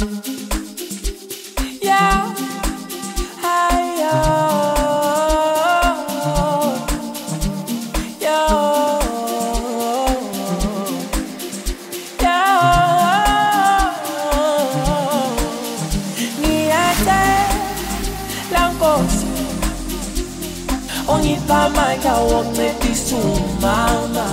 Yeah, hey, yo, yo, yo. Ngiyacela Nkosi, ungiphe amandla wokuncedisa umama.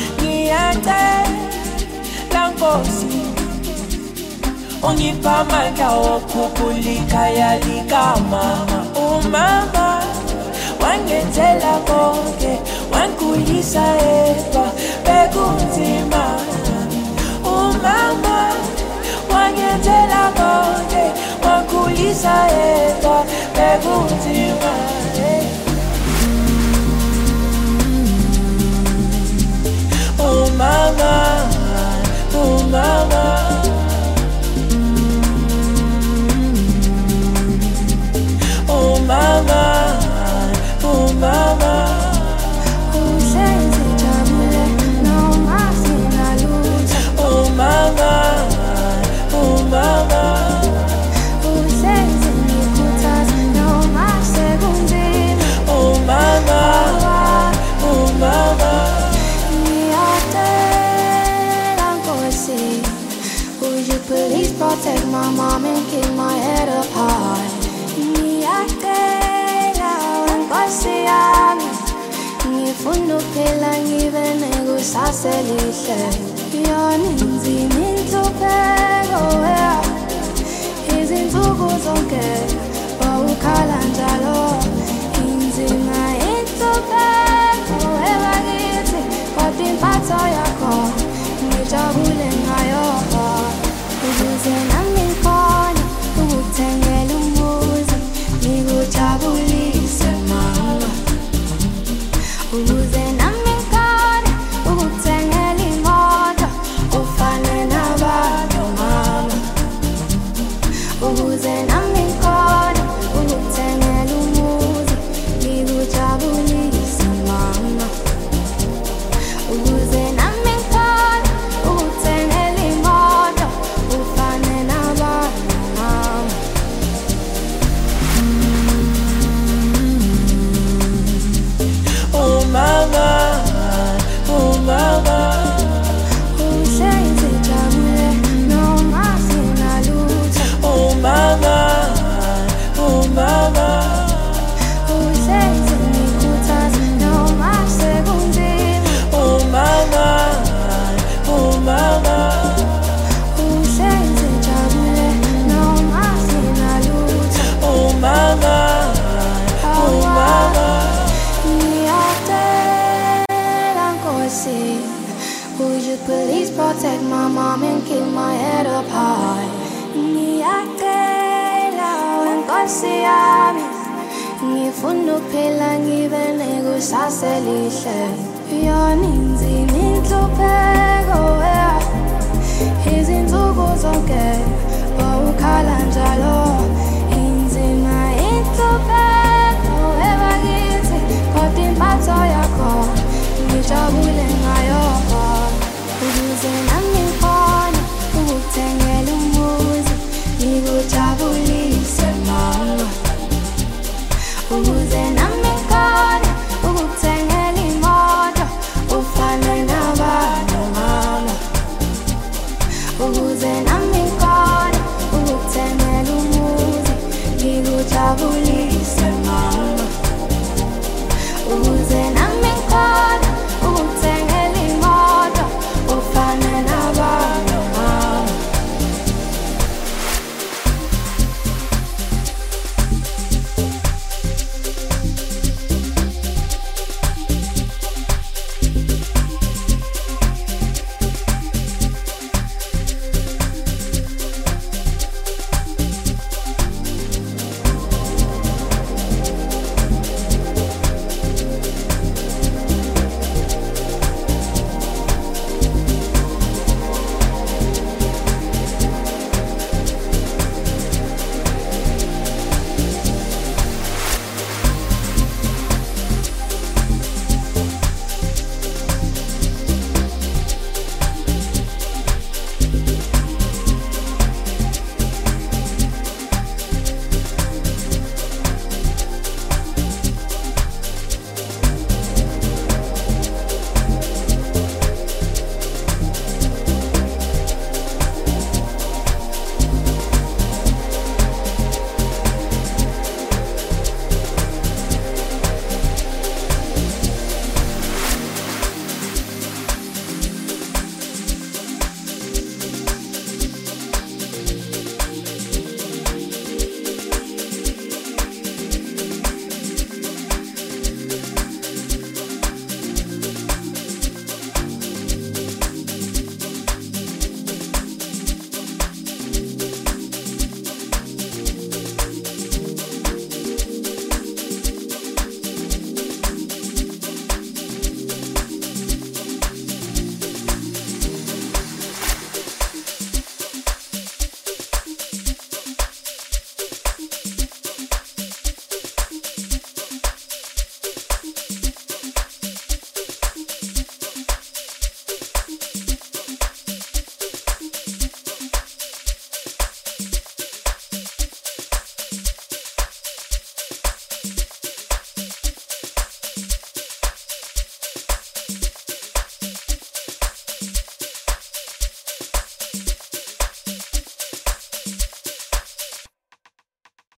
Ngiyacela Nkosi, ungiphe amandla wokukhuphula ikhaya likamama. Umama wangenzela konke, wangikhulisa yedwa bekunzima. Umama wangenzela konke, wangikhulisa yedwa bekunzima. Umama, umama, oh mama, uhlezi jabule noma sinalutho. oh mama, Uhlezi ngikhuthaza noma sekunzima. oh mama, Ngiyacela Nkosi, would you please protect my mom and keep my head up high? Ngiyacela Nkosi yami, ngifuna ukuphila ngibe nekusasa elihle. Yona inzima inhlupheko, izinsuku zonke wawukhala njalo. Inzima inhlupheko bakithi, kodwa impatho yakho ngijabule ngayo. Ukuze nami ngikhone ukukuthengela umuzi, ngikujabulise mama. Ukuze nami ngikhone ukukuthengela imoto, ufane nabantu mama. Ukuze nami ngikhone ukukuthengela umuzi, ngikujabulise mama. Ukuze nami ngikhone ukukuthengela imoto, ufane nabantu mama. oh mama, Uhlezi jabule noma sinalutho. oh mama, Uhlezi ngikhuthaza noma sekunzima. oh mama, Uhlezi jabule noma sinalutho. oh mama, Ngiyacela Nkosi, would you please protect my mom and keep my head up high? Ngiyacela Nkosi yami, ngifuna ukuphila ngibe nekusasa elihle. Yona inzima inhlupheko, izinsuku zonke wawukhala njalo. Inzima inhlupheko bakithi, kodwa impatho yakho ngijabule ngayo. Ukuze nami ngikhone ukukuthengela umuzi, ngikujabulise mama. Ukuze nami ngikhone ukukuthengela imoto, ufane nabantu mama. Ukuze nami ngikhone ukukuthengela umuzi, ngikujabulise mama.